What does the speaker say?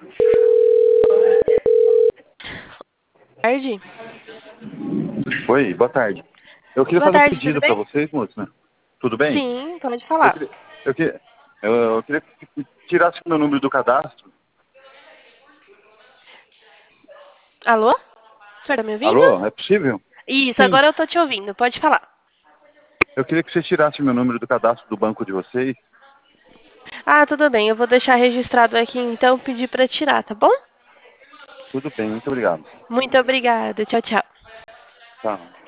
Tarde. Oi, boa tarde. Eu queria Boa fazer um tarde, tudo pedido para bem? vocês, moço, né? Tudo bem? Sim, pode Eu falar. queria, eu queria que tirasse meu número do cadastro. Alô? O senhor tá me ouvindo? Alô, é possível? Isso, Sim. agora eu tô te ouvindo. Pode falar. Eu queria que você tirasse meu número do cadastro do banco de vocês. Ah, tudo bem. Eu vou deixar registrado aqui, então, pedir pra tirar, tá bom? Tudo bem, muito obrigado. Muito obrigada. Tchau, tchau. Tá.